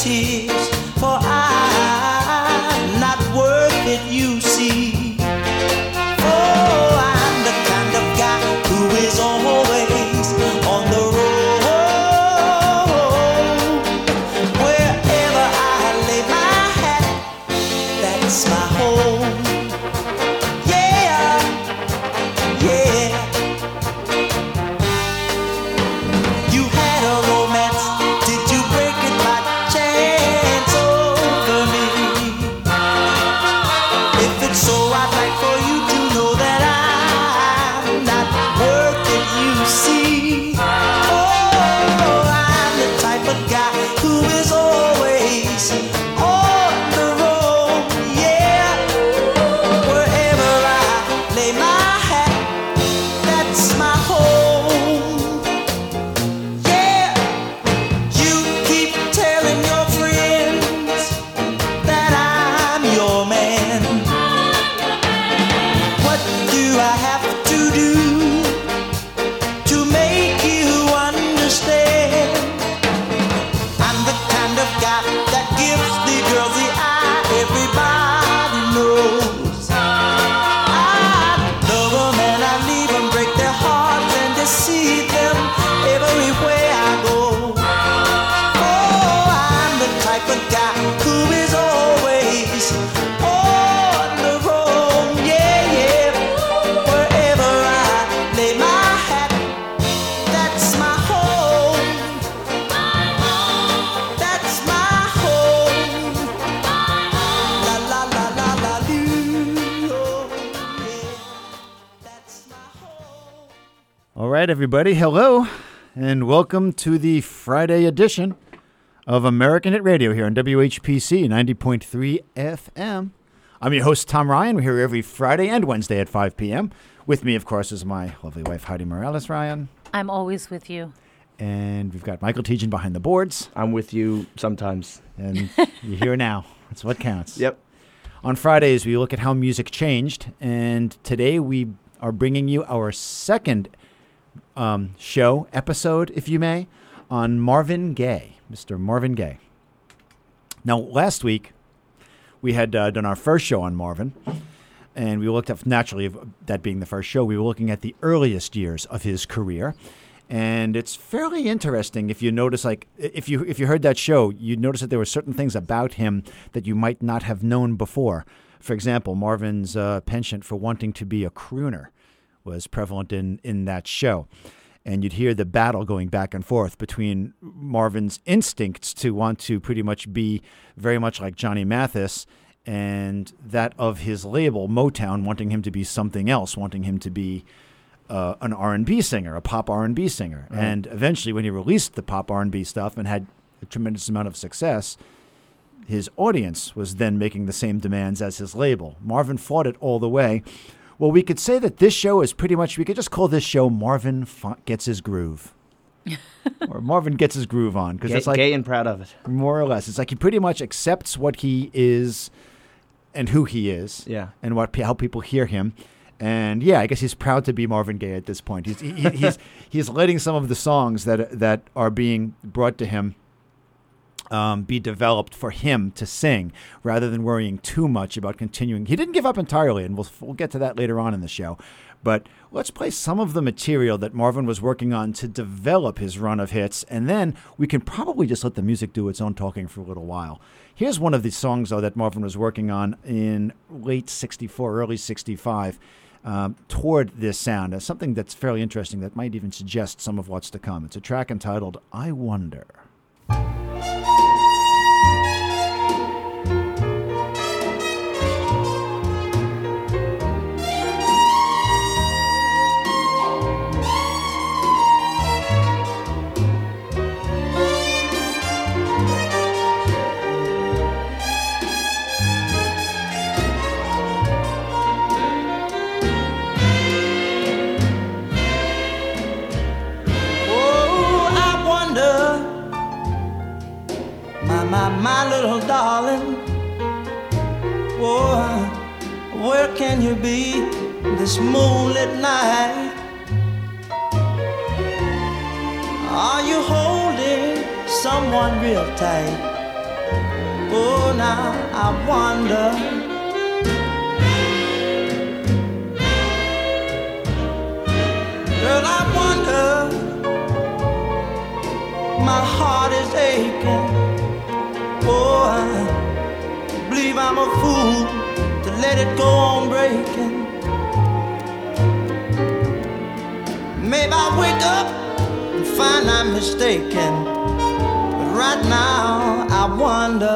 tears, for I'm not worth it, you see. Oh, I'm the kind of guy who is always on the road. Wherever I lay my hat, that's my home. Yeah, yeah. You had a romance, did you break it by chance over me? If it's so, I'd like for you to know that I'm not worth it, you see. Oh, I'm the type of guy who is always on the road, yeah. Wherever I lay my hat, that's my home. Yeah, you keep telling your friends that I'm your man. What do I have to do to make you understand? I'm the kind of guy that gives the girls the eye, everybody knows. I love 'em and I leave 'em, break their hearts and deceive them everywhere I go. Oh, I'm the type of guy who is always on the road, yeah, yeah. Wherever I lay my hat, that's my home. That's my home. La la la la la doo. Oh, yeah. That's my home. All right, everybody. Hello, and welcome to the Friday edition of American Hit Radio here on WHPC 90.3 FM. I'm your host, Tom Ryan. We're here every Friday and Wednesday at 5 p.m. With me, of course, is my lovely wife, Heidi Morales, Ryan. I'm always with you. And we've got Michael Tejan behind the boards. I'm with you sometimes. And you're here now. That's what counts. Yep. On Fridays, we look at how music changed. And today we are bringing you our second show, episode, if you may, on Marvin Gaye, Mr. Marvin Gaye. Now, last week, we had done our first show on Marvin, and we looked at, naturally, that being the first show, we were looking at the earliest years of his career. And it's fairly interesting if you notice, like, if you heard that show, you'd notice that there were certain things about him that you might not have known before. For example, Marvin's penchant for wanting to be a crooner was prevalent in that show. And you'd hear the battle going back and forth between Marvin's instincts to want to pretty much be very much like Johnny Mathis and that of his label, Motown, wanting him to be something else, wanting him to be an R&B singer, a pop R&B singer. Right. And eventually when he released the pop R&B stuff and had a tremendous amount of success, his audience was then making the same demands as his label. Marvin fought it all the way. Well, we could say that this show is pretty much, we could just call this show Marvin Gets His Groove. Or Marvin Gets His Groove On. Because it's like, gay and proud of it. More or less. It's like he pretty much accepts what he is and who he is. Yeah. And how people hear him. And yeah, I guess he's proud to be Marvin Gaye at this point. He's letting some of the songs that are being brought to him be developed for him to sing, rather than worrying too much about continuing. He didn't give up entirely, and we'll get to that later on in the show. But let's play some of the material that Marvin was working on to develop his run of hits, and then we can probably just let the music do its own talking for a little while. Here's one of the songs, though, that Marvin was working on in late 64, early 65, toward this sound, as something that's fairly interesting that might even suggest some of what's to come. It's a track entitled, I Wonder. My little darling, oh, where can you be this moonlit night? Are you holding someone real tight? Oh, now I wonder. Girl, I wonder. My heart is aching. Oh, I believe I'm a fool to let it go on breaking. Maybe I wake up and find I'm mistaken. But right now I wonder.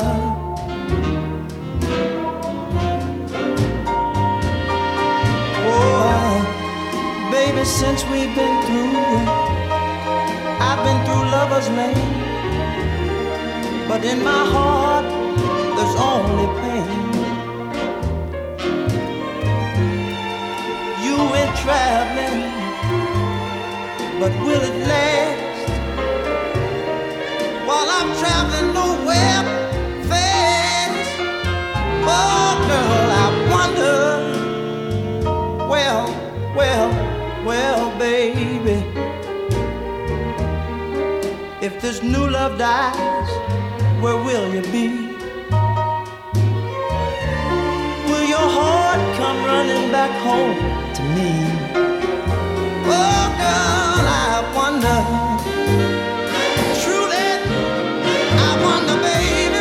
Oh, baby, since we've been through, I've been through lover's lane. But in my heart there's only pain. You went traveling, but will it last? While I'm traveling nowhere fast. Oh, girl, I wonder. Well, baby, if this new love dies, where will you be? Will your heart come running back home to me? Oh, girl, I wonder. Truly, I wonder, baby.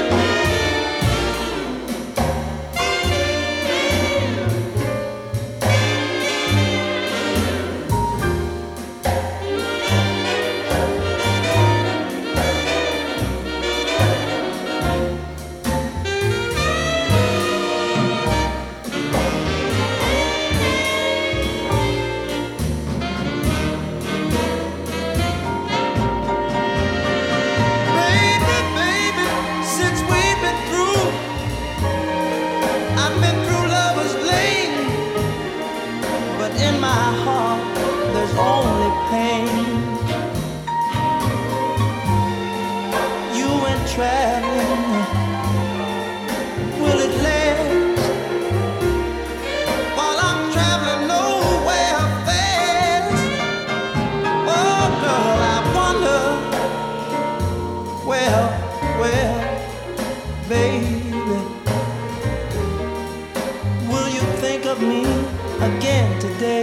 Only pain. You went traveling, will it last? While I'm traveling nowhere fast. Oh, girl, I wonder. Well, baby, will you think of me again today?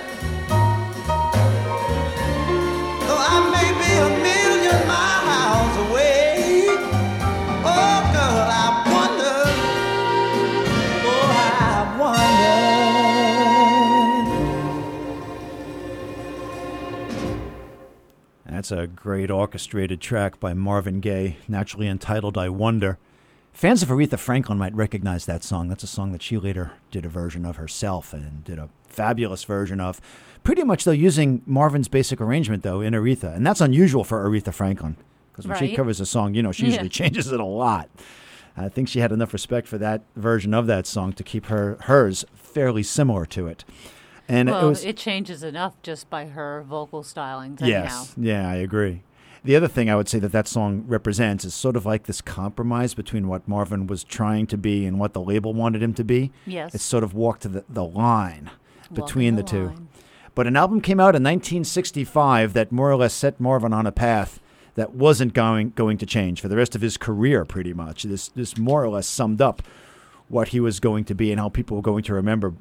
That's a great orchestrated track by Marvin Gaye, naturally entitled I Wonder. Fans of Aretha Franklin might recognize that song. That's a song that she later did a version of herself and did a fabulous version of. Pretty much, though, using Marvin's basic arrangement, though, in Aretha. And that's unusual for Aretha Franklin. Because when she covers a song, you know, she usually changes it a lot. I think she had enough respect for that version of that song to keep hers fairly similar to it. And it changes enough just by her vocal stylings. Yes, yeah, I agree. The other thing I would say that song represents is sort of like this compromise between what Marvin was trying to be and what the label wanted him to be. Yes. It sort of walked the line between the two. But an album came out in 1965 that more or less set Marvin on a path that wasn't going to change for the rest of his career, pretty much. This more or less summed up what he was going to be and how people were going to remember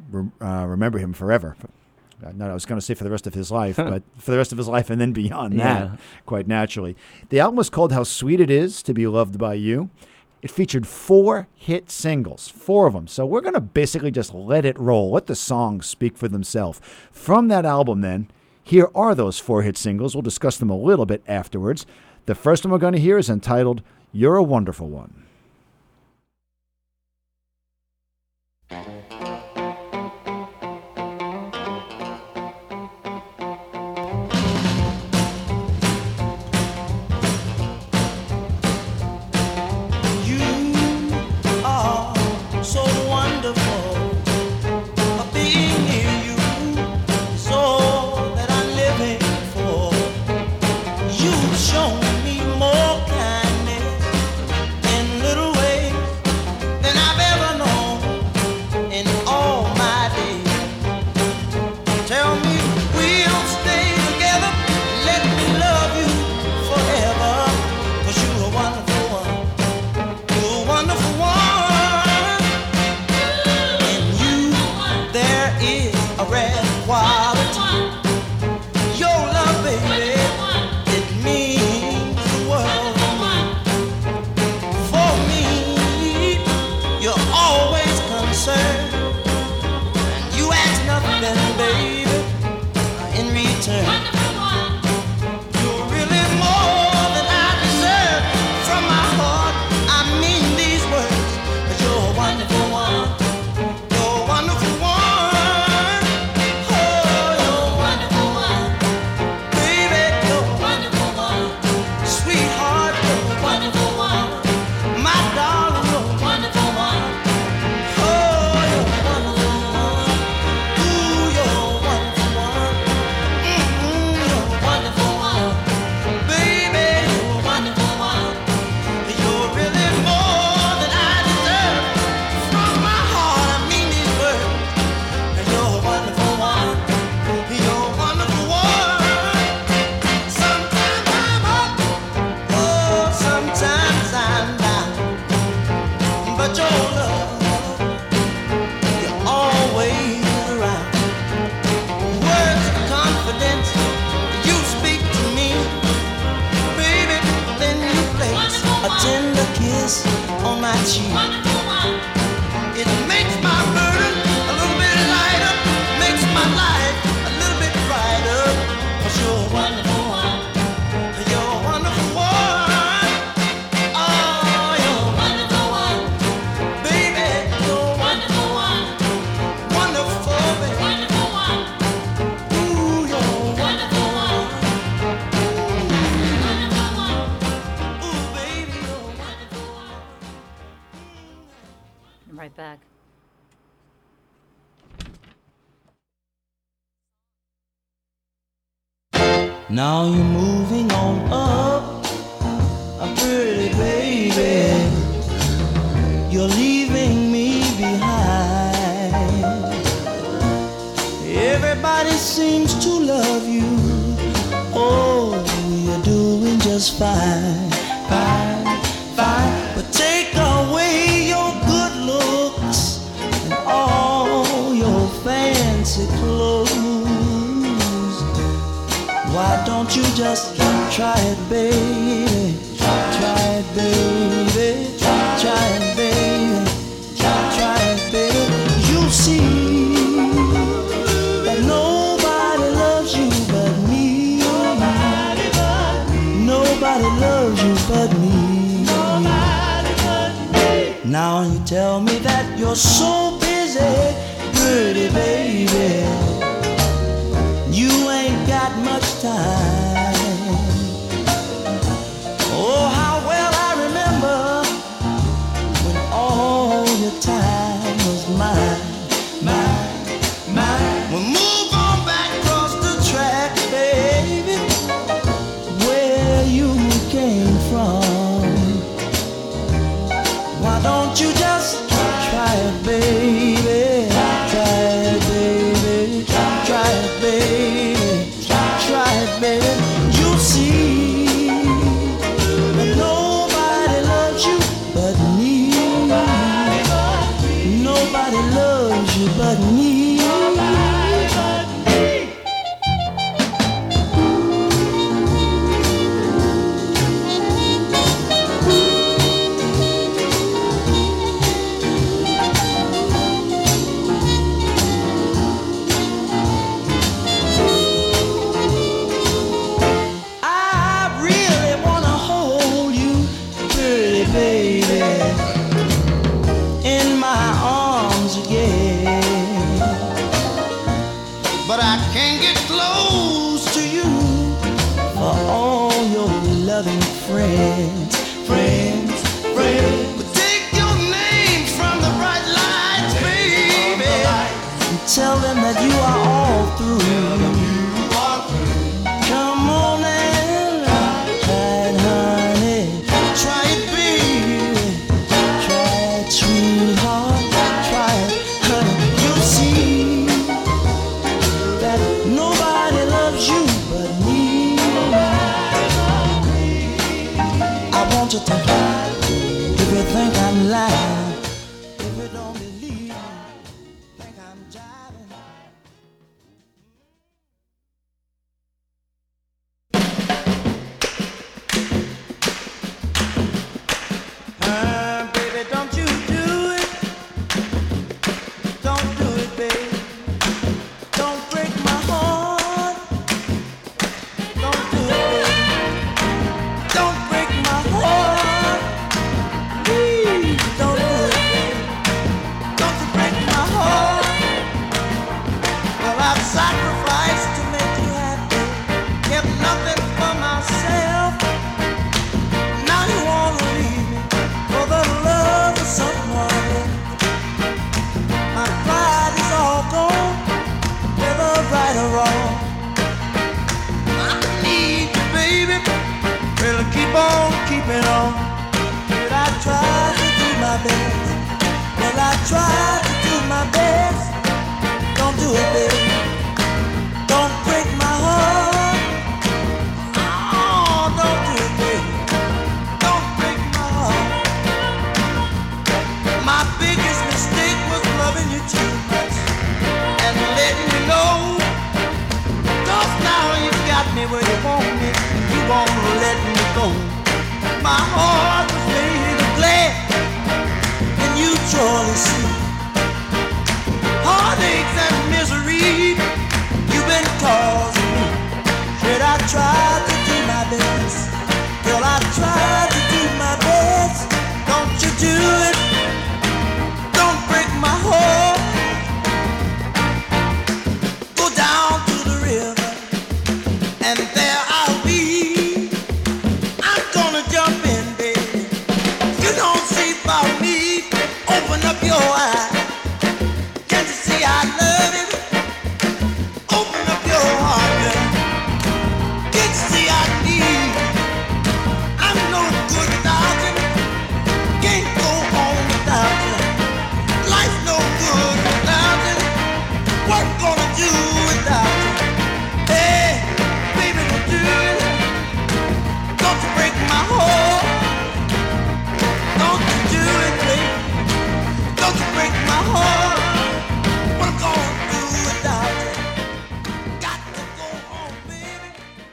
him forever. No, I was going to say for the rest of his life, but for the rest of his life and then beyond that, quite naturally. The album was called How Sweet It Is to Be Loved by You. It featured 4 hit singles, 4 of them. So we're going to basically just let it roll, let the songs speak for themselves. From that album, then, here are those 4 hit singles. We'll discuss them a little bit afterwards. The first one we're going to hear is entitled You're a Wonderful One. Show me more kindness in the always concerned, and you ask nothing, baby, in return. You're really more than I deserve. From my heart, I mean these words, 'cause you're a wonderful one. You're a wonderful one. Oh, you're a wonderful one. Baby, you're a wonderful one. Sweetheart, you're a wonderful one. My darling, you're a wonderful one. Oh, you're a wonderful one. Ooh, you're a wonderful one. You're a wonderful one. Baby, you're a wonderful one. You're really more than I deserve. From my heart, I mean these words. You're a wonderful one. You're a wonderful one. Sometimes I'm up, oh, sometimes I'm down. But your love, you're always around. Words of confidence, you speak to me, baby. Then you place a tender kiss on my cheek. It makes my burden a little bit lighter, makes my life a little bit brighter. 'Cause you're a wonderful one. You're a wonderful one. Oh, you're a wonderful one. Baby, you're a wonderful one. Wonderful, baby. Wonderful one. Ooh, you're a wonderful one. Wonderful one. Ooh, baby, you're a wonderful one. I'm right back. Now you're moving on up, a pretty baby. You're leaving me behind. Everybody seems to love you. Oh, you're doing just fine, fine, fine. But take away your good looks and all your fancy clothes. Why don't you just try it, baby? Try it, baby. Try it, baby. Try it, baby. You'll see that nobody loves you but me. Nobody loves you but me. Now you tell me that you're so busy, pretty baby. You ain't got much time. Oh, how well I remember when all your time was mine, mine, mine. Well, move on back across the track, baby, where you came from. Why don't you just try it, baby? Try it, baby. Try it, baby. Try it, baby. You'll see that nobody loves you but me. Nobody loves you but me. I really wanna hold you, pretty baby, in my arms again. But I can't get close to you for all your loving friends, friends, friends. But take your names from the bright lights, baby, and tell them that you are all through. Come on and try it, honey. Try it, baby. Try it, sweetheart. Try it, honey. You'll see that nobody loves you but me. I want you to try. If you think I'm lying, if you don't believe me, think I'm jiving. sacrificed to make you happy, kept nothing for myself. Now you wanna leave me for the love of someone else. My pride is all gone, whether right or wrong. I need you, baby. Well, keep on keeping on. But I tried to do my best. Well, I tried to do my best. Don't do it, baby. Don't break my heart. Oh, don't do it, baby. Don't break my heart. My biggest mistake was loving you too much and letting you know. 'Cause now you got me where you want me. You won't let me go. My heart was made of glass, and you surely see heartaches and misery you've been causing me. Should I try to do my best? Girl, I tried to do my best. Don't you do it? Don't break my heart. Go down to the river, and there I'll be. I'm gonna jump in, baby. You don't see about me. Open up your eyes. Can't you see I love you? Open up your heart, girl. Can't you see I need? I'm no good without you. Can't go on without you. Life's no good without you. What gonna do without you? Hey, baby, don't do it. Don't you break my heart. Don't you do it, baby. Don't you break my heart. What I'm gonna do without you? Got to go on, baby.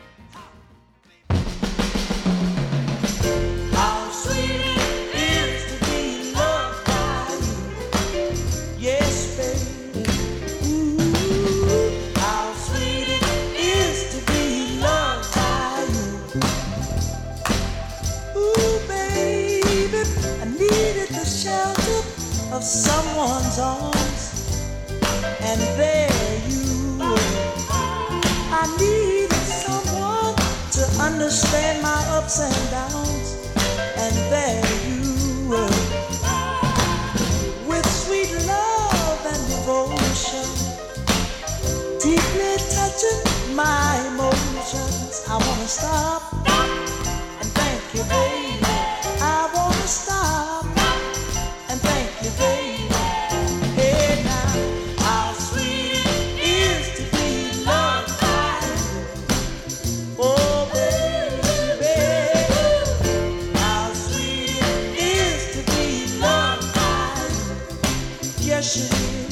How sweet it is to be loved by you. Yes, baby. Ooh, how sweet it is to be loved by you. Ooh, baby, I needed the shelter of someone's arms, and there you were. I needed someone to understand my ups and downs, and there you were. With sweet love and devotion, deeply touching my emotions. I wanna stop and thank you, baby. I wanna stop and thank you, baby. Hey now, how sweet it is to be loved by you. Oh, baby, how sweet it is to be loved by you. Yes, it is.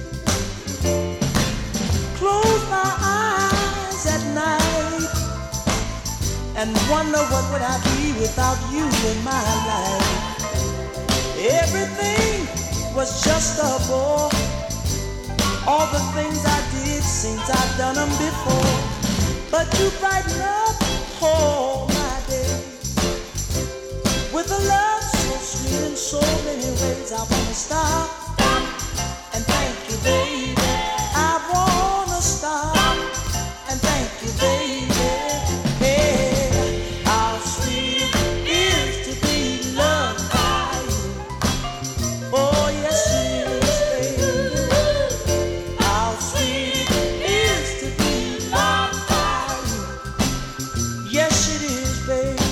Close my eyes at night and wonder what would I be without you in my life. Everything was just a bore. All the things I did seems I've done them before. But you brighten up all my days with a love so sweet in so many ways. I wanna stop and thank you, baby. I wanna stop and thank you, baby. Hey, how sweet it is to be loved by you. Oh, yes, it is, baby. How sweet it is to be loved by you. Yes, it is, baby.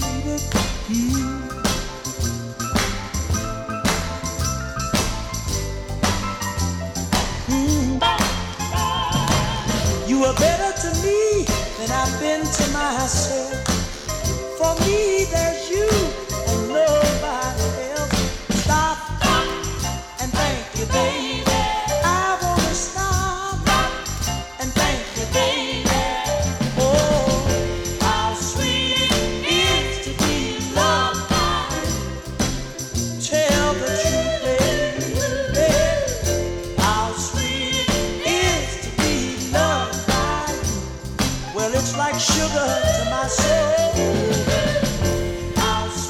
You are better to me than I've been to myself. For me, there's you and nobody else. Stop and thank you, baby. I wanna stop and thank you, baby. Oh, how sweet it is to be loved by you. Tell the truth, baby. How sweet it is to be loved by you. Well, it's like sugar to my soul. How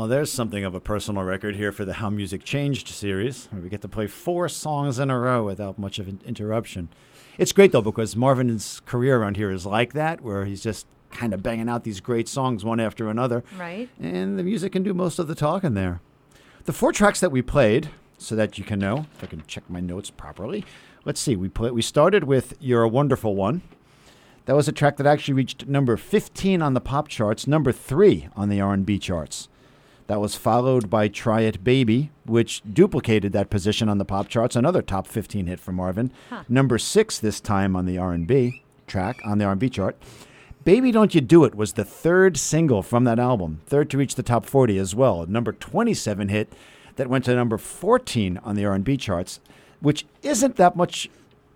Well, there's something of a personal record here for the How Music Changed series, where we get to play 4 songs in a row without much of an interruption. It's great, though, because Marvin's career around here is like that, where he's just kind of banging out these great songs one after another. Right. And the music can do most of the talking there. The 4 tracks that we played, so that you can know, if I can check my notes properly. Let's see, we started with You're a Wonderful One. That was a track that actually reached number 15 on the pop charts, number 3 on the R&B charts. That was followed by Try It Baby, which duplicated that position on the pop charts, another top 15 hit for Marvin. Number 6 this time on the R&B track, on the R&B chart. Baby Don't You Do It was the 3rd single from that album, 3rd to reach the top 40 as well. A number 27 hit that went to number 14 on the R&B charts, which isn't that much,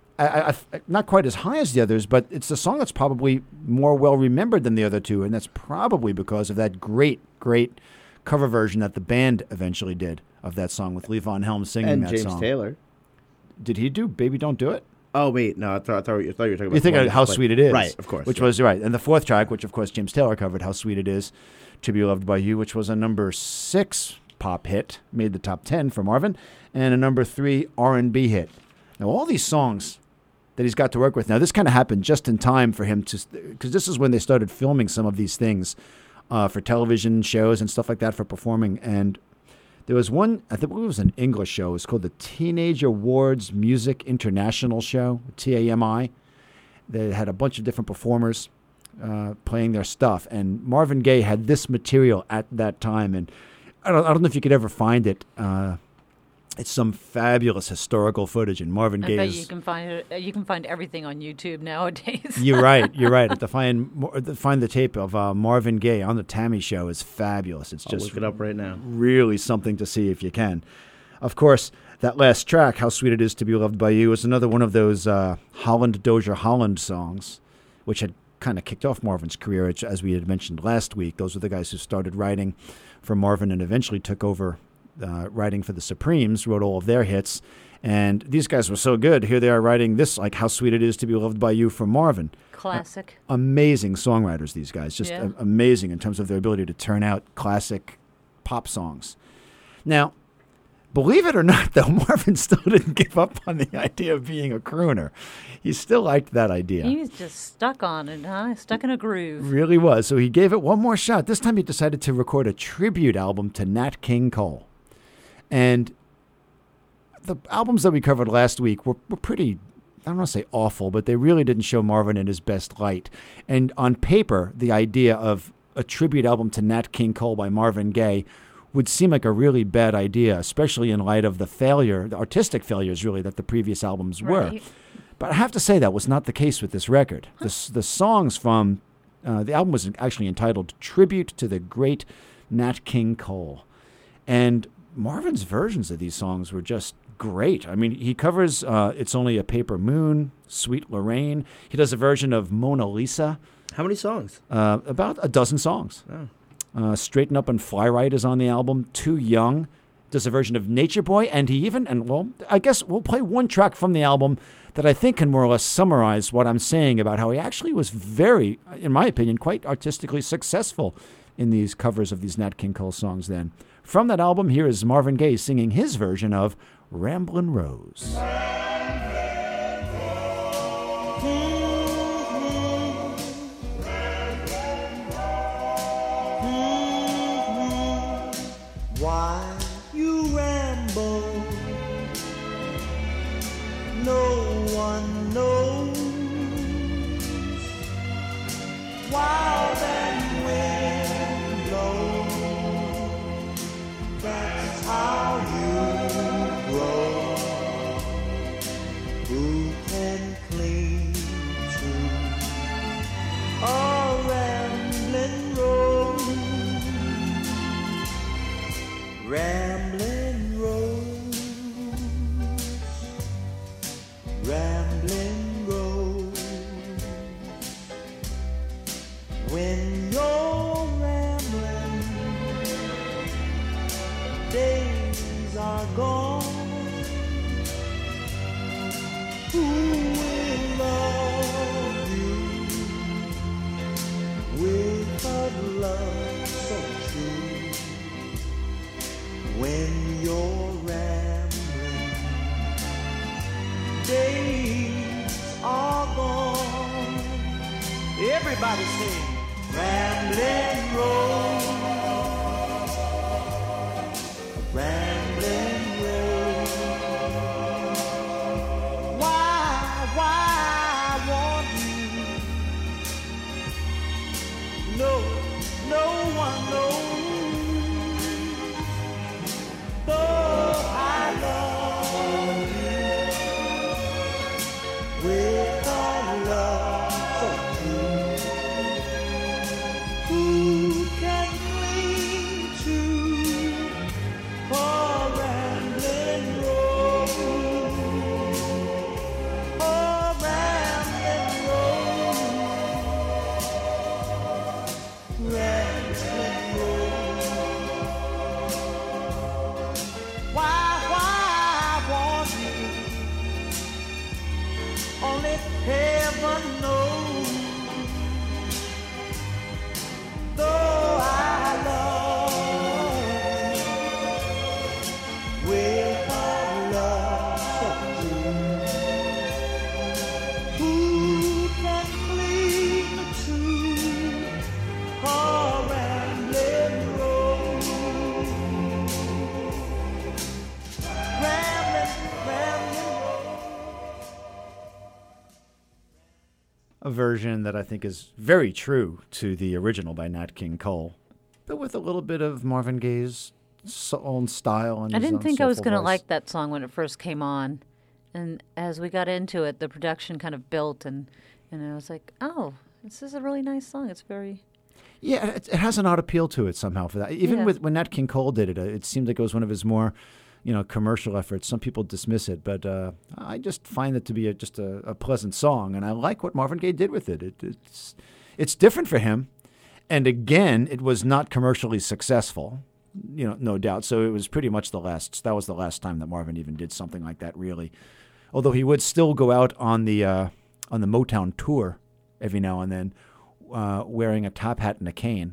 not quite as high as the others, but it's the song that's probably more well-remembered than the other 2, and that's probably because of that great cover version that the band eventually did of that song with Levon Helms singing And that James song. Taylor. Did he do Baby Don't Do It? Oh, wait. No, I thought you were talking about... You think the one of How that Sweet It Is. Right, of course. Which was, right. And the 4th track, which of course James Taylor covered, How Sweet It Is to Be Loved by You, which was a number 6 pop hit, made the top 10 for Marvin, and a number 3 R&B hit. Now, all these songs that he's got to work with. Now, this kind of happened just in time for him to, because this is when they started filming some of these things for television shows and stuff like that for performing. And there was one, I think it was an English show. It was called the Teenage Awards Music International Show, TAMI. They had a bunch of different performers playing their stuff. And Marvin Gaye had this material at that time. And I don't know if you could ever find it. It's some fabulous historical footage, and Marvin Gaye. I bet you can find it. You can find everything on YouTube nowadays. You're right. To find the tape of Marvin Gaye on the Tammy Show is fabulous. It's I'll just look it up right now. Really something to see if you can. Of course, that last track, "How Sweet It Is to Be Loved by You," is another one of those Holland Dozier Holland songs, which had kind of kicked off Marvin's career, as we had mentioned last week. Those were the guys who started writing for Marvin and eventually took over. Writing for the Supremes, wrote all of their hits, and these guys were so good. Here they are writing this, like "How Sweet It Is to Be Loved by You" for Marvin. Classic. Amazing songwriters, these guys. Just amazing in terms of their ability to turn out classic pop songs. Now, believe it or not, though, Marvin still didn't give up on the idea of being a crooner. He still liked that idea. He was just stuck on it, huh? Stuck in a groove. Really was. So he gave it one more shot. This time he decided to record a tribute album to Nat King Cole. And the albums that we covered last week were pretty, I don't want to say awful, but they really didn't show Marvin in his best light. And on paper, the idea of a tribute album to Nat King Cole by Marvin Gaye would seem like a really bad idea, especially in light of the artistic failures, really, that the previous albums were. Right. But I have to say that was not the case with this record. The songs from the album was actually entitled Tribute to the Great Nat King Cole. And Marvin's versions of these songs were just great. I mean, he covers It's Only a Paper Moon, Sweet Lorraine. He does a version of Mona Lisa. How many songs? About a dozen songs. Oh. Straighten Up and Fly Right is on the album. Too Young does a version of Nature Boy. And I guess we'll play one track from the album that I think can more or less summarize what I'm saying about how he actually was very, in my opinion, quite artistically successful in these covers of these Nat King Cole songs then. From that album, here is Marvin Gaye singing his version of Ramblin' Rose. Why you ramble? No one knows. While that wind blows, that's how you grow. Who can cling to a rambling rose? Rambling rose, rambling rose. When you're rambling, days are gone. Who will love you with a love so true? when you're rambling. Days are gone. Everybody sing. Rambling road. Rambling road. Why want you? No one knows. Though I love you with a love so true. Who can cling to a rambling road? A rambling road. Rambling road. Why want you? Only heaven knows. Though I love with a love so true, who can cling to a rambling road? Rambling road. A version that I think is very true to the original by Nat King Cole, but with a little bit of Marvin Gaye's own style. And I his didn't own think I was soulful going to voice. like that song when it first came on. And as we got into it, the production kind of built, and I was like, oh, this is a really nice song. It's very... Yeah, it has an odd appeal to it somehow for that. Even Yeah. with when Nat King Cole did it, it seemed like it was one of his more, commercial efforts. Some people dismiss it, but I just find it to be just a pleasant song, and I like what Marvin Gaye did with it. It's different for him, and again, it was not commercially successful, no doubt. So it was pretty much that was the last time that Marvin even did something like that, really. Although he would still go out on the Motown tour every now and then, wearing a top hat and a cane,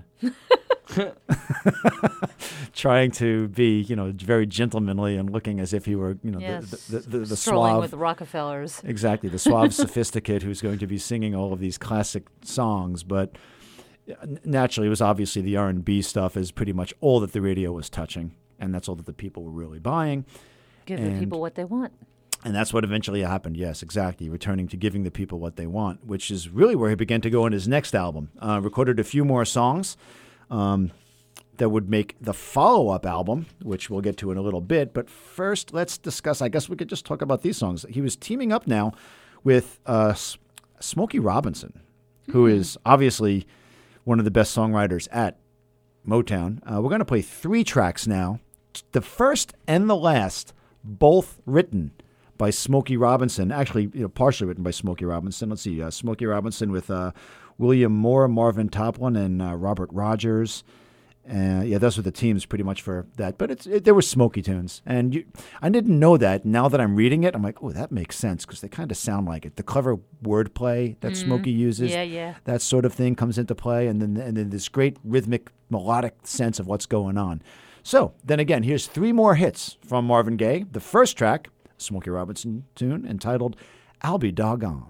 trying to be, very gentlemanly and looking as if he were, Yes. the strolling suave, with the Rockefellers. exactly, the suave sophisticate who's going to be singing all of these classic songs. But naturally, it was obviously the R&B stuff is pretty much all that the radio was touching, and that's all that the people were really buying. Give the people what they want. And that's what eventually happened. Yes, exactly. Returning to giving the people what they want, which is really where he began to go in his next album. Recorded a few more songs that would make the follow-up album, which we'll get to in a little bit. But first, let's discuss, I guess we could just talk about these songs. He was teaming up now with Smokey Robinson, who is obviously one of the best songwriters at Motown. We're going to play 3 tracks now. The first and the last, both written by Smokey Robinson, actually, partially written by Smokey Robinson. Let's see, Smokey Robinson with William Moore, Marvin Toplin, and Robert Rogers. Those were the teams pretty much for that. But there were Smokey tunes, and I didn't know that. Now that I'm reading it, I'm like, oh, that makes sense because they kind of sound like it. The clever wordplay that Smokey uses, that sort of thing comes into play, and then this great rhythmic, melodic sense of what's going on. So then again, here's 3 more hits from Marvin Gaye. The first track, Smokey Robinson tune entitled "I'll Be Doggone."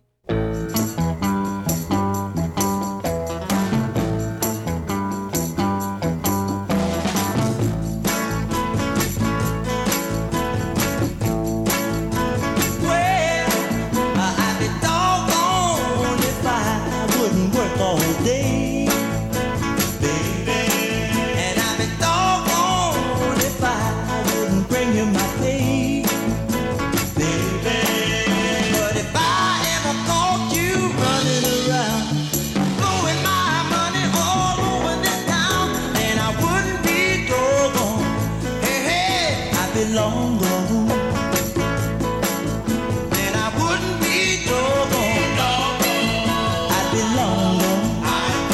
I'd be doggone if I wouldn't work all day, baby. And I'd be doggone if I wouldn't bring you my pay, baby. But if I ever caught you running around, blowing my money all over this town, and I wouldn't be doggone, hey, I'd be long gone. And I wouldn't be doggone, I'd be long gone.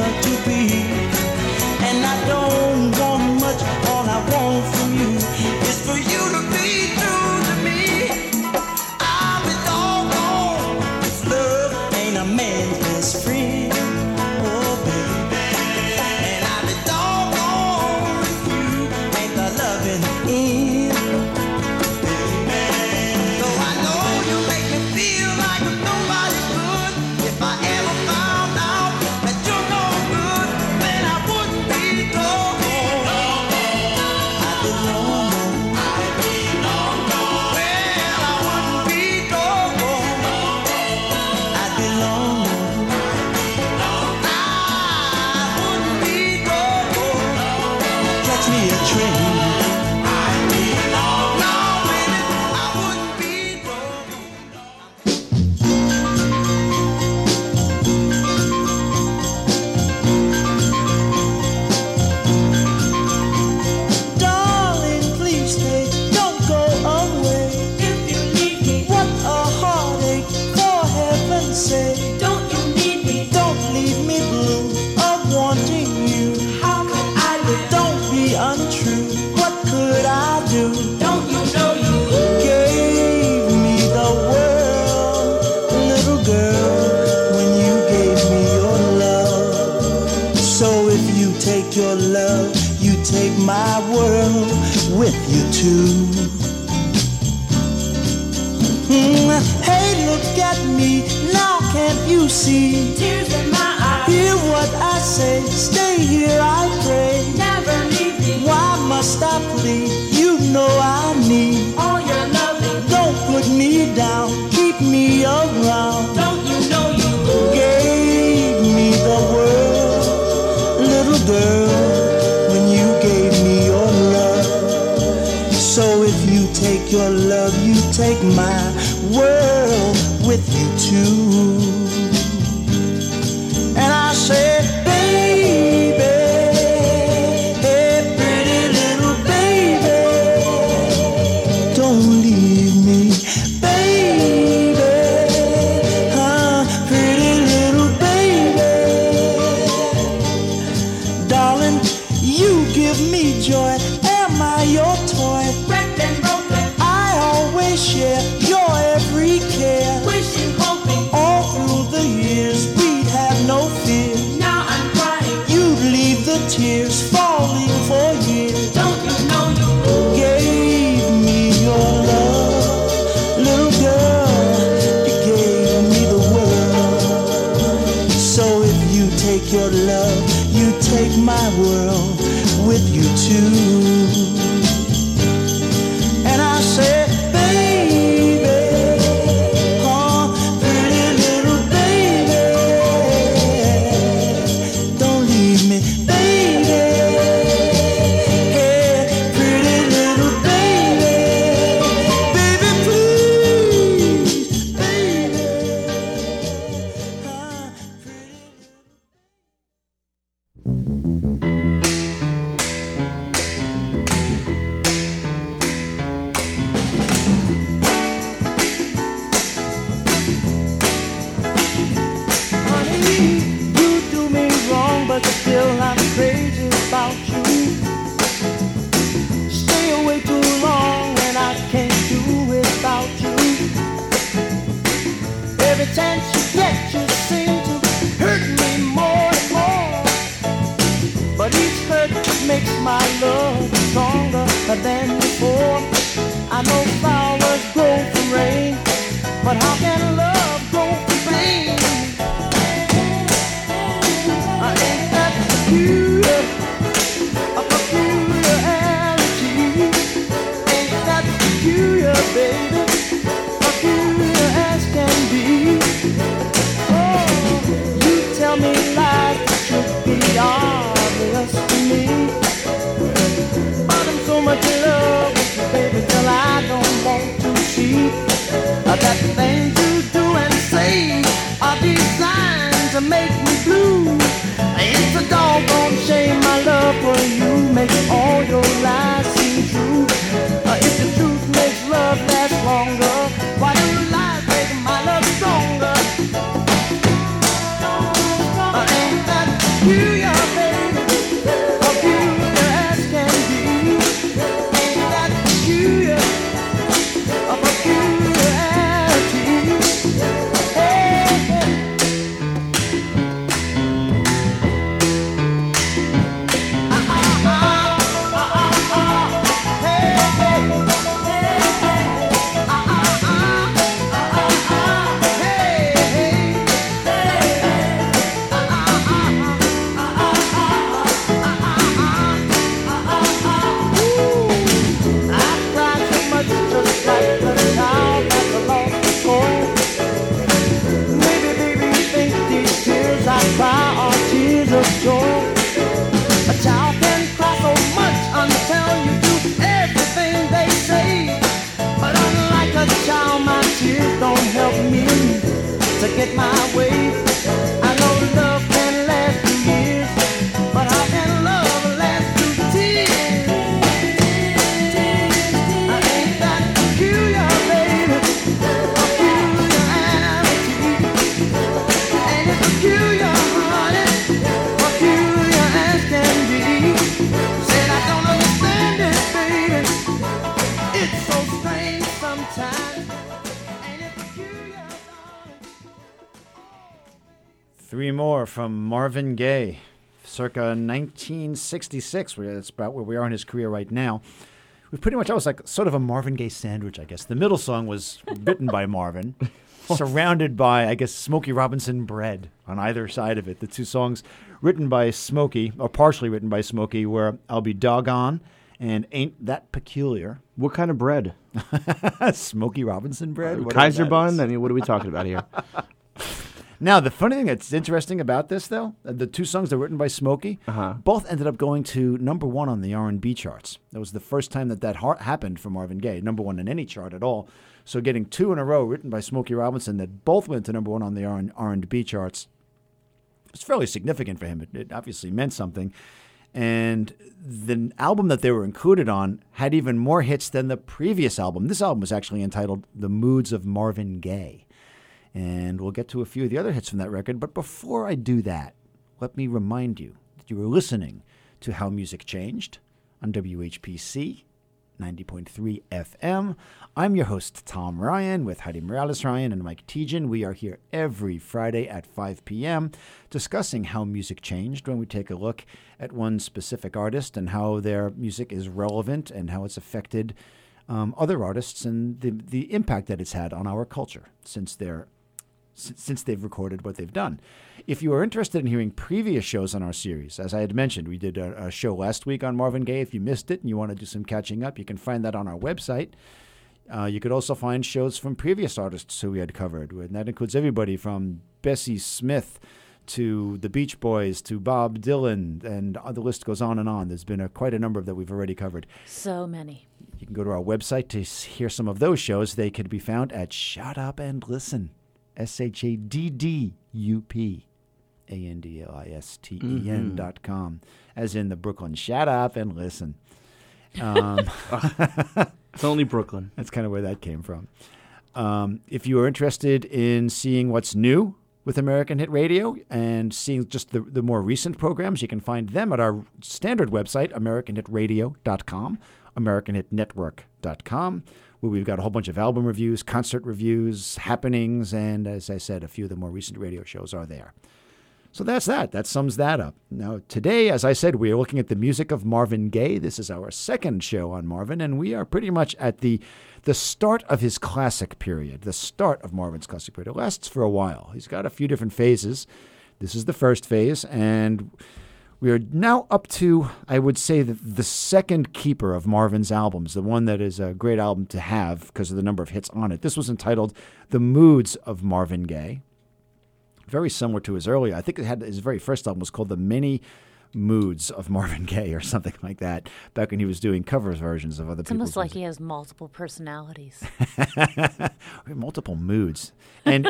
want to be. And I don't want much, all I want from you is for you to be true to me. I'll be doggone if love ain't a man's best friend. Oh, baby. And I'll be doggone if you ain't the loving end. Though I know you make me feel like nobody could. If I ever found out that you're no good, then I wouldn't be doggone. I'd be lonely. Well, I wouldn't be doggone. I'd be lonely. I wouldn't be doggone. Catch me a train. No, baby, I wouldn't be doggone. Darling, please stay, don't go away. If you need me, what a heartache, for heaven's sake. Don't you need me? Don't leave me blue of wanting you. How could I live? Don't be untrue, what could I do? Don't you know you gave me the world, little girl, when you gave me your love. So if you take your love, you take my world with you too. Hey, look at me, now can't you see? Tears in my eyes. Hear what I say, stay here I pray. Never leave me. Why must I plead? You know I need all your loving. Don't put me down, keep me around. Don't you know you gave me the world, little girl, when you gave me your love. So if you take your love, you take my world with you too. And I said, baby, hey, pretty little baby, don't leave me, baby, pretty little baby. Darling, you give me joy, am I your toy? Wrecked and broken, I always share your every care. Wishing, hoping, all through the years we'd have no fear. Now I'm crying, you'd leave the tears falling for years. Don't you know you gave me your love, little girl, you gave me the world. So if you take your love, you take my world with you too. And I said, baby, pretty little baby, don't leave me, baby, hey, pretty little baby, baby, please, baby, pretty. Honey, you do me wrong, but still I'm crazy about you. Stay away too long and I can't do without you. Every chance you get, you seem to hurt me more and more. But each hurt makes my love stronger than before. I know flowers grow from rain, but how can love grow from pain? Ain't that peculiar, a peculiarity? Ain't that peculiar, baby, peculiar as can be? Oh, you tell me lies that should be obvious to me, but I'm so much in love with you, baby, till I don't want to see that the things you do and say are designed to make me blue. It's a doggone shame my love for you makes all your lies seem true. If the truth makes love last longer, why do lies make my love stronger? Ain't that you? to get my way. I know love can last 2 years, but how can love last 2 tears? I ain't that peculiar, baby, peculiarity. Ain't it peculiar, honey, peculiar as can be. Said I don't understand it, baby. It's so strange sometimes. Ain't it peculiar, darling? Three more from Marvin Gaye, circa 1966. That's about where we are in his career right now. We pretty much, I was like sort of a Marvin Gaye sandwich, I guess. The middle song was written by Marvin, surrounded by, I guess, Smokey Robinson bread on either side of it. The two songs written by Smokey, or partially written by Smokey, were I'll Be Doggone and Ain't That Peculiar. What kind of bread? Smokey Robinson bread? Whatever Kaiser that bun? is. I mean, what are we talking about here? Now, the funny thing that's interesting about this, though, the two songs that were written by Smokey, both ended up going to number one on the R&B charts. That was the first time that happened for Marvin Gaye, number one in any chart at all. So getting two in a row written by Smokey Robinson that both went to number one on the R&B charts was fairly significant for him. It obviously meant something. And the album that they were included on had even more hits than the previous album. This album was actually entitled The Moods of Marvin Gaye. And we'll get to a few of the other hits from that record. But before I do that, let me remind you that you were listening to How Music Changed on WHPC 90.3 FM. I'm your host, Tom Ryan, with Heidi Morales-Ryan and Mike Tejan. We are here every Friday at 5 p.m. discussing how music changed when we take a look at one specific artist and how their music is relevant and how it's affected other artists and the impact that it's had on our culture since they've recorded what they've done. If you are interested in hearing previous shows on our series, as I had mentioned, we did a show last week on Marvin Gaye. If you missed it and you want to do some catching up, you can find that on our website. You could also find shows from previous artists who we had covered, and that includes everybody from Bessie Smith to the Beach Boys to Bob Dylan, and the list goes on and on. There's been quite a number that we've already covered. So many. You can go to our website to hear some of those shows. They can be found at Shut Up and Listen. SHADDUPANDLISTEN.com, as in the Brooklyn. Shut up and listen. It's only Brooklyn. That's kind of where that came from. If you are interested in seeing what's new with American Hit Radio and seeing just the more recent programs, you can find them at our standard website, AmericanHitRadio.com, AmericanHitNetwork.com, where we've got a whole bunch of album reviews, concert reviews, happenings, and as I said, a few of the more recent radio shows are there. So that's that. That sums that up. Now, today, as I said, we are looking at the music of Marvin Gaye. This is our second show on Marvin, and we are pretty much at the start of his classic period, the start of Marvin's classic period. It lasts for a while. He's got a few different phases. This is the first phase, and we are now up to, I would say, the second keeper of Marvin's albums, the one that is a great album to have because of the number of hits on it. This was entitled The Moods of Marvin Gaye. Very similar to his earlier. I think his very first album was called The Many Moods of Marvin Gaye or something like that, back when he was doing cover versions of other people's It's almost like music. he has multiple personalities. Multiple moods. And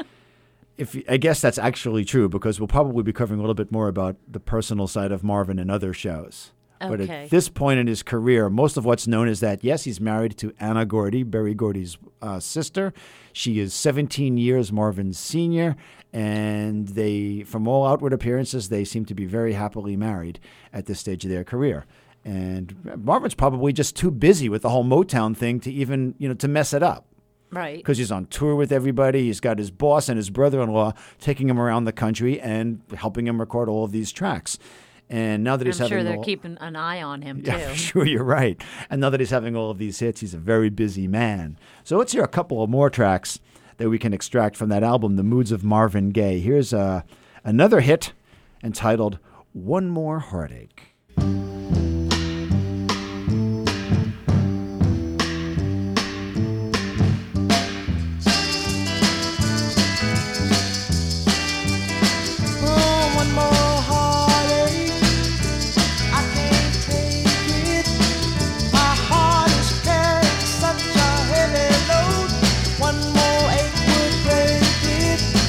I guess that's actually true, because we'll probably be covering a little bit more about the personal side of Marvin in other shows. But Okay. at this point in his career, most of what's known is that, yes, he's married to Anna Gordy, Berry Gordy's sister. She is 17 years Marvin's senior, and from all outward appearances, they seem to be very happily married at this stage of their career. And Marvin's probably just too busy with the whole Motown thing to even, to mess it up. Right. Because he's on tour with everybody. He's got his boss and his brother-in-law taking him around the country and helping him record all of these tracks. And now that he's I'm having sure they're keeping an eye on him, too. Yeah, sure, you're right. And now that he's having all of these hits, he's a very busy man. So let's hear a couple of more tracks that we can extract from that album, The Moods of Marvin Gaye. Here's another hit entitled One More Heartache. One more ache would break it.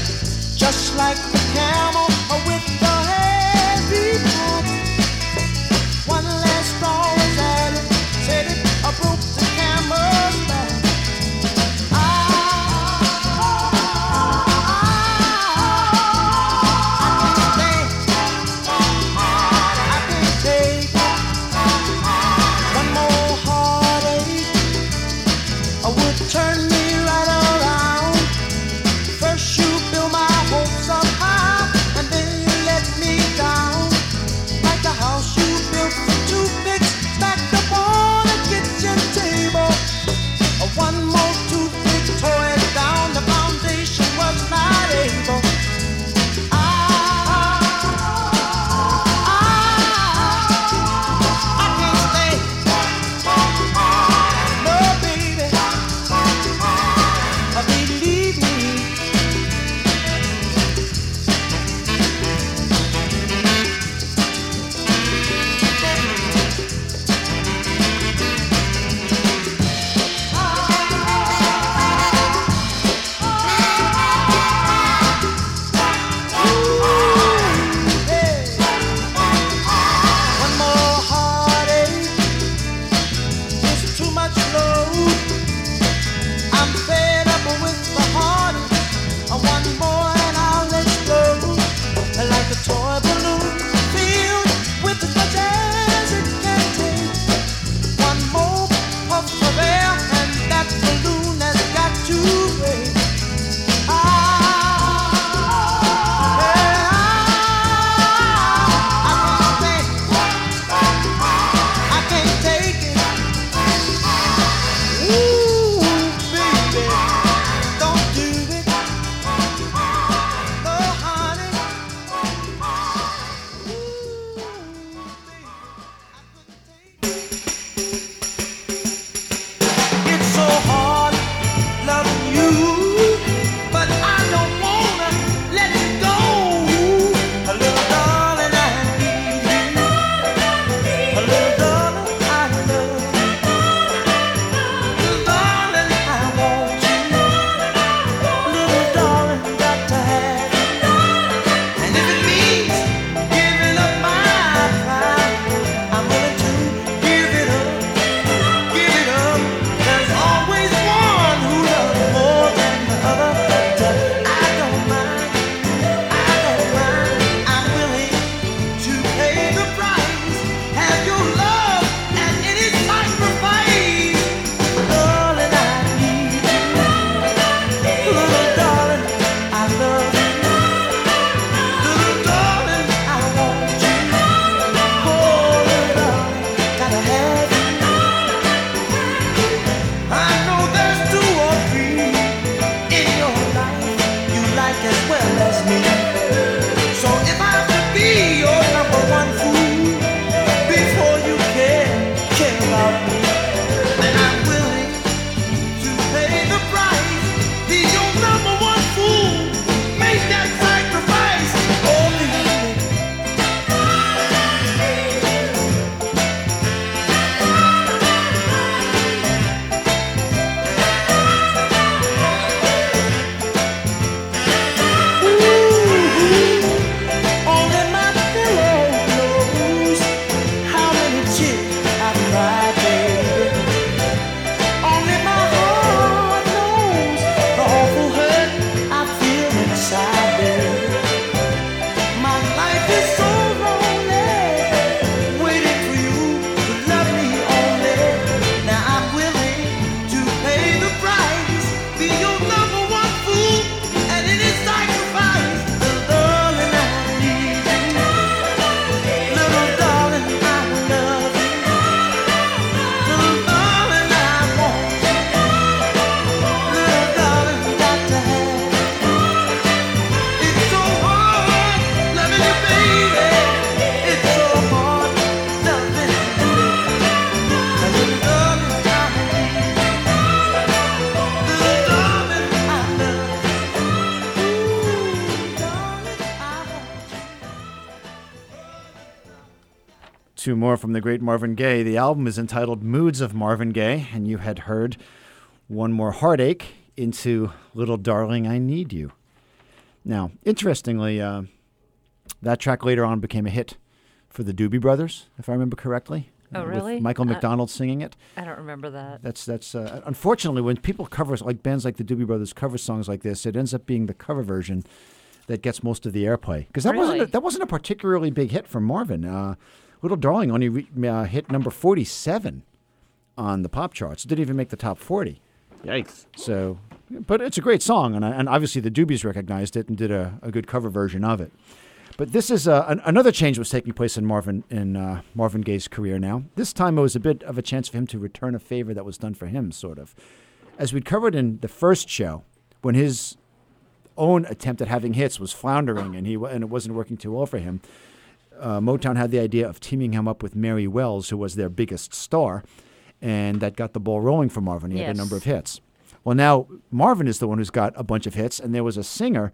like as well as me. So if I could be your number one fool before you care about me, then I'm willing to pay the price. Be your number one fool. Make that sacrifice. Oh, baby. Only my pillow knows how many tears I've cried, baby. Only my heart knows the awful hurt I feel inside, baby. My life is so lonely, waiting for you to love me only. Now I'm willing to pay the price, be your number one fool, and it is sacrifice. Little darling, I need you. Little darling, I love you. Little darling, I want you. Little darling, got to have you. It's so hard loving you, baby. It's so hard loving you. Little darling, I need you. Little darling, I love you. Ooh, darling, I want you. Two more from the great Marvin Gaye. The album is entitled Moods of Marvin Gaye, and you had heard One More Heartache into Little Darling, I Need You. Now, interestingly, that track later on became a hit for the Doobie Brothers, if I remember correctly. Oh, really? With Michael McDonald singing it. I don't remember that. That's unfortunately, when people cover, like bands like the Doobie Brothers cover songs like this, it ends up being the cover version that gets most of the airplay. Because Really? that wasn't a particularly big hit for Marvin. Little Darling only hit number 47 on the pop charts. It didn't even make the top 40. Yikes. So, but it's a great song, and obviously the Doobies recognized it and did a good cover version of it. But this is another change was taking place in Marvin Gaye's career now. This time it was a bit of a chance for him to return a favor that was done for him, sort of. As we'd covered in the first show, when his own attempt at having hits was floundering and it wasn't working too well for him, Motown had the idea of teaming him up with Mary Wells, who was their biggest star, and that got the ball rolling for Marvin. He had a Yes. number of hits. Well, now Marvin is the one who's got a bunch of hits, and there was a singer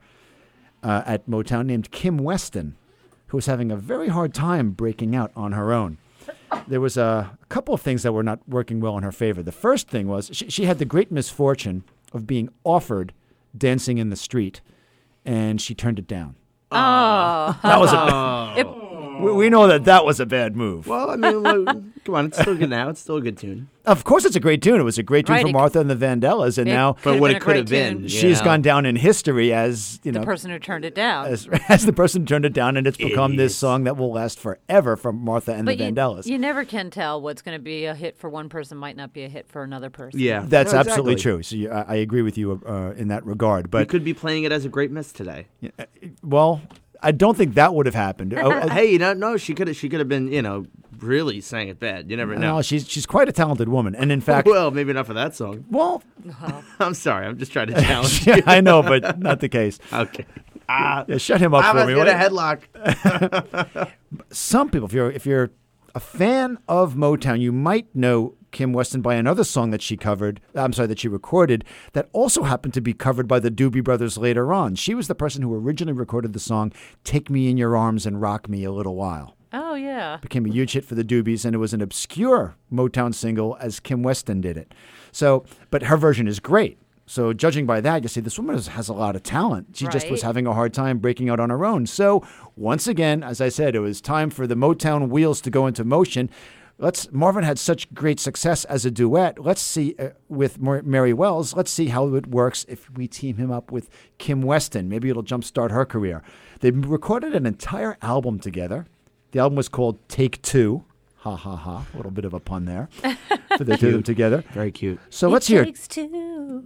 at Motown named Kim Weston, who was having a very hard time breaking out on her own. There was a couple of things that were not working well in her favor. The first thing was she had the great misfortune of being offered Dancing in the Street, and she turned it down. Oh. That was we know that was a bad move. Well, I mean, look, come on, it's still good now. It's still a good tune. Of course, it's a great tune. It was a great tune Right, for it- Martha and the Vandellas, and now Could've what been it a could have great been. tune. she's Yeah. gone down in history as The person who turned it down. as the person who turned it down, and it's become this Idiots. song that will last forever from Martha and But the Vandellas. you never can tell what's going to be a hit for one person might not be a hit for another person. Yeah, That's No, absolutely exactly. true. So I agree with you in that regard. We But could be playing it as a great miss today. well, I don't think that would have happened. Hey, no, she could have been, really sang it bad. You never know. No, she's quite a talented woman, and in fact, Well, maybe not for that song. well, I'm sorry. I'm just trying to challenge yeah, you. I know, but not the case. Okay. Yeah, shut him up I for was me. going will to you? headlock. Some people, if you're a fan of Motown, you might know Kim Weston by another song that she covered. That she recorded that also happened to be covered by the Doobie Brothers later on. She was the person who originally recorded the song "Take Me in Your Arms and Rock Me a Little While." Oh, yeah. Became a huge hit for the Doobies, and it was an obscure Motown single as Kim Weston did it. So, but her version is great. So judging by that, you see this woman has a lot of talent. She just was Right. having a hard time breaking out on her own. So once again, as I said, it was time for the Motown wheels to go into motion. Marvin had such great success as a duet. Let's see with Mary Wells. Let's see how it works if we team him up with Kim Weston. Maybe it'll jumpstart her career. They recorded an entire album together. The album was called Take Two. Ha ha ha! A little bit of a pun there for the two of them together. Very cute. So let's hear Takes two.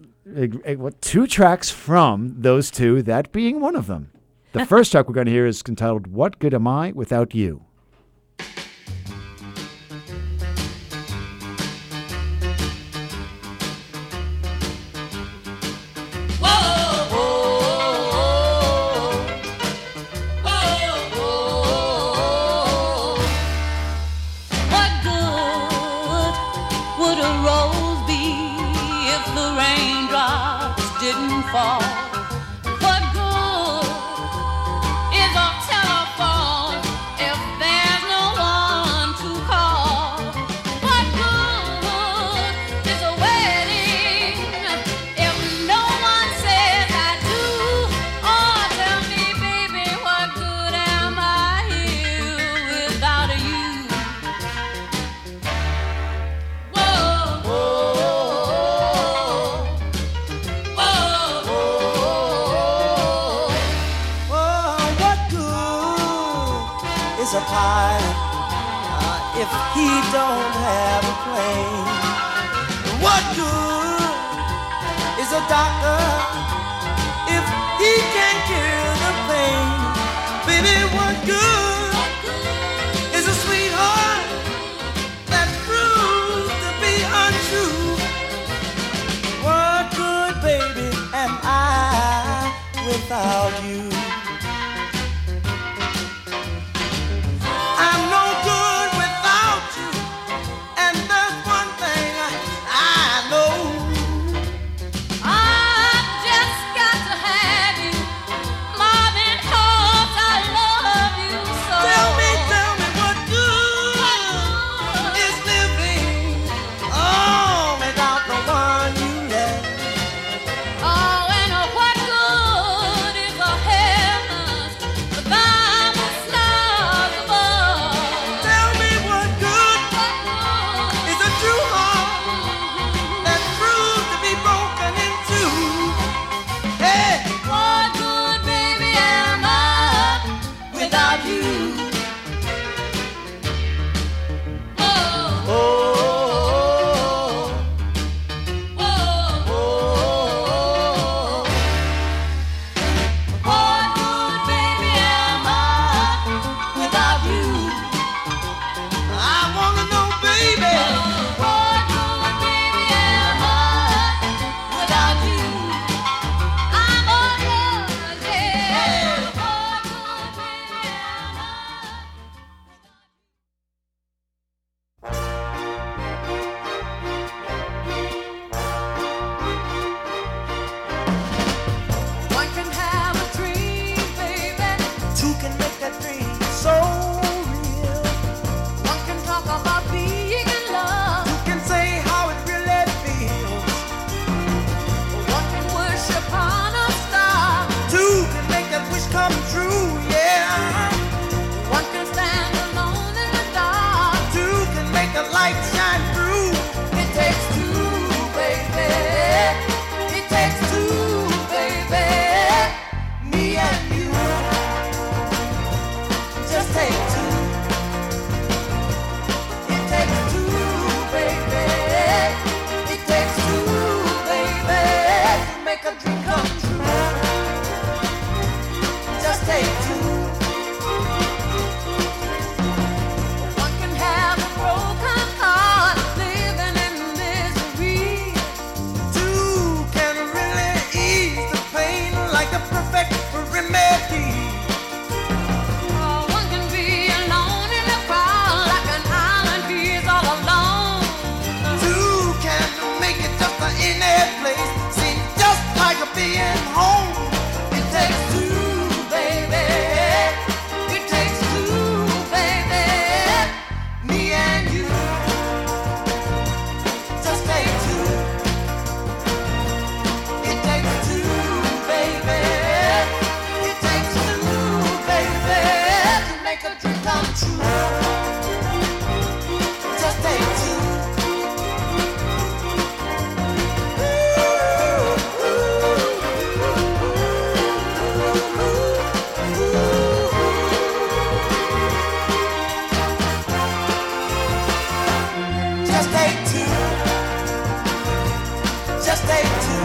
two tracks from those two, that being one of them. The first track we're going to hear is entitled "What Good Am I Without You." is a pilot if he don't have a plane? What good is a doctor if he can't cure the pain? Baby, what good is a sweetheart that proves to be untrue? What good, baby, am I without you? I'm no good without you, and there's one thing I know. I've just got to have you, Marvin, 'cause I love you so. Tell me what good is living without the one you love? Oh, and what good is a heavens without the stars above? Tell me what good is a true heart that proves to be broken in two? Hey, What good, baby, am I without you? Oh, oh, oh, oh, oh. what good, baby, am I without you? I wanna know, baby. What good, baby, am I without you? I'm on yours, yeah. What good, baby, am I? One can have a dream, baby. Two can make that dream so real. One can talk about being in love. You can say how it really feels. One can worship on a star. Two can make that wish come true, yeah. One can stand alone in the dark. Two can make the light shine through. It takes two, baby. It takes two, baby. Me and you. Just take two. It takes two, baby. It takes two, baby. To make a dream come true. Just take two. One can have a broken heart, living in misery. Two can really ease the pain like the perfect remedy. One can be alone in the crowd, like an island he's all alone. Two can make it just in a place. Seem just like being home. It takes two, baby. It takes two, baby. Me and you. Just take two. It takes two, baby. It takes two, baby, to make a dream come true. Just take two. Just take two. Just take two.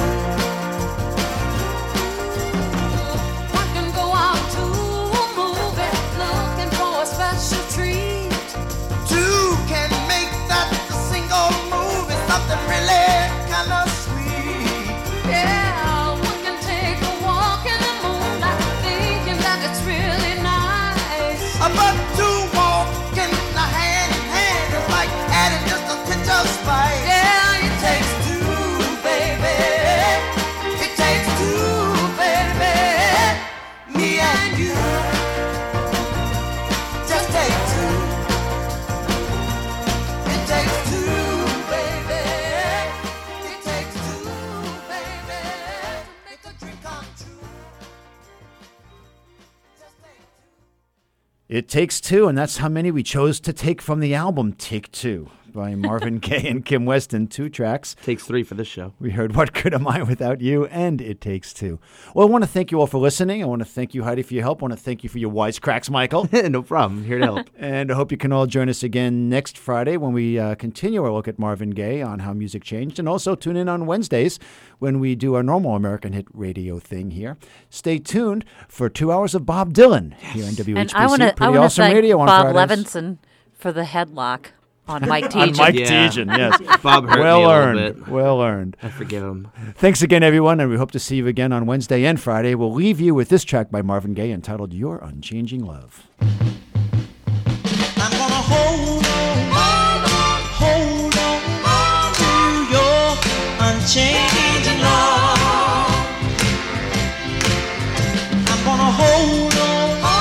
One can go out to a movie, looking for a special treat. Two can make that a single movie something really kind of sweet. Yeah, one can take a walk in the moonlight, thinking that it's really nice. But two walking hand in hand is like adding just a pinch of spice. Yeah, It takes two, baby. It takes two, baby. Me and you. Just take two. It takes two, baby. It takes two, baby, to make a dream come true. Just take two. It Takes Two, and that's how many we chose to take from the album Take Two by Marvin Gaye and Kim Weston, 2 tracks. Takes 3 for this show. We heard What Good Am I Without You and It Takes 2. Well, I want to thank you all for listening. I want to thank you, Heidi, for your help. I want to thank you for your wisecracks, Michael. No problem. I'm here to help. And I hope you can all join us again next Friday when we continue our look at Marvin Gaye on how music changed. And also tune in on Wednesdays when we do our normal American hit radio thing here. Stay tuned for 2 hours of Bob Dylan here on WHBC. And I want to awesome thank radio on Bob Fridays. Levinson for the headlock on Mike On Tejan. Mike Yeah. Tejan, yes. Bob hurt Well me a little earned. bit. Well earned. I forgive him. Thanks again, everyone, and we hope to see you again on Wednesday and Friday. We'll leave you with this track by Marvin Gaye entitled Your Unchanging Love. I'm gonna hold on to your unchanging love. I'm gonna hold on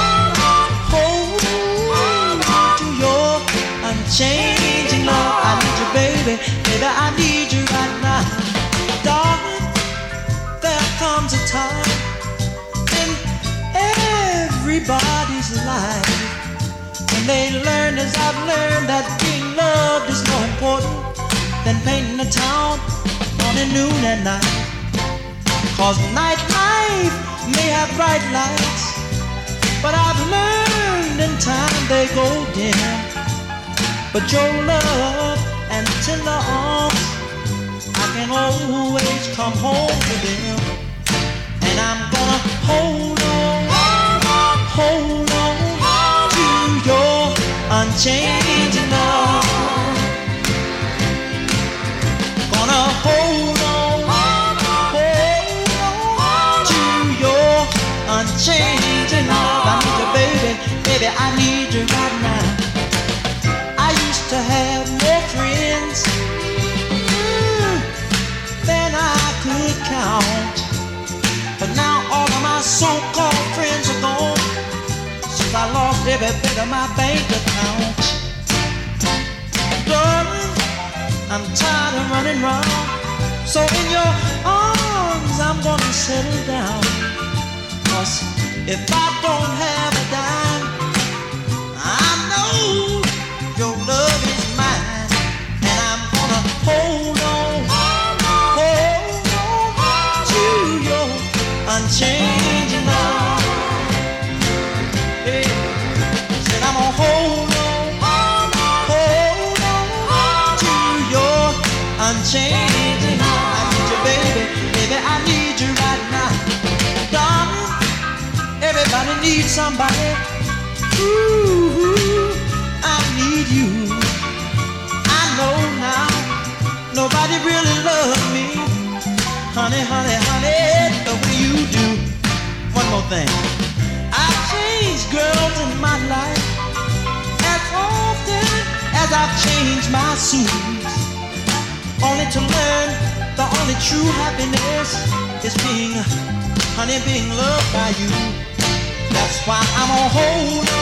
to your unchanging love. I need you, baby, baby, I need you right now. Darling, there comes a time in everybody's life when they learn, as I've learned, that being loved is more important than painting a town on a noon and night. Cause nightlife may have bright lights, but I've learned in time they go dim. But your love and tender arms, I can always come home to them. And I'm gonna hold on to your unchanging love. Gonna hold on to your unchanging love. I need you, baby, baby, I need you right now. I used to have more friends than I could count, but now all of my so-called friends are gone since I lost every bit of my bank account. Darling, I'm tired of running round, so in your arms I'm gonna settle down. Cause if I don't have a dime, I know your love is mine. And I'm gonna hold on to your unchanging love. Hey, said I'm gonna hold on to your unchanging love. I need you, baby, baby, I need you right now. Darling, everybody needs somebody. Ooh, I need you. I know now nobody really loves me, honey, honey, honey, the way you do. One more thing, I've changed girls in my life as often as I've changed my suits, only to learn the only true happiness is being, honey, being loved by you. That's why I'm gonna hold on